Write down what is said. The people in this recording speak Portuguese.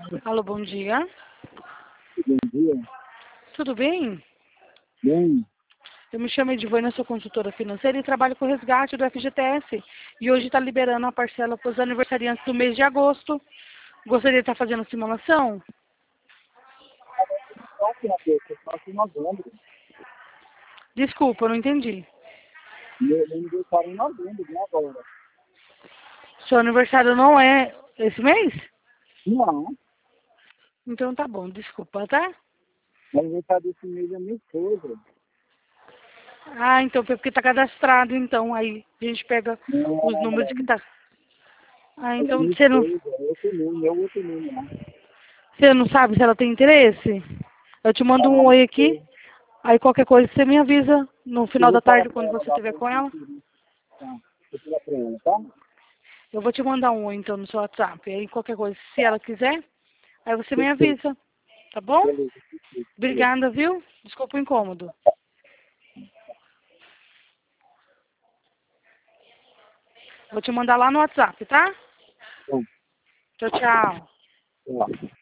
Alô, bom dia. Bom dia. Tudo bem? Bem, Eu me chamo Edivânia, sou consultora financeira e trabalho com o resgate do FGTS. E hoje está liberando a parcela para os aniversariantes do mês de agosto. Gostaria de estar fazendo simulação? só que na pessoa, só que em novembro. Desculpa, eu não entendi. Meu aniversário em novembro, né, agora? Seu aniversário não é esse mês? Não, Então tá bom, desculpa, tá? o aniversário desse mês é minha esposa. Ah, então foi porque tá cadastrado, então. Aí a gente pega os números que tá. Ah, Ela é então minha esposa, é outro nome lá. você não sabe se ela tem interesse? Eu te mando um Ah, oi aqui. Aí qualquer coisa você me avisa no eu final vou da falar tarde pra quando ela, você dar estiver pra com você, ela. tá? Vou falar pra ela, tá? Eu vou te mandar um oi então no seu WhatsApp. Aí qualquer coisa, se ela quiser, aí você me Perfeito, avisa. Tá bom? beleza, perfeito, beleza. Obrigada, viu? Desculpa o incômodo. Vou te mandar lá no WhatsApp, tá? Então, Tchau, tchau. sei lá.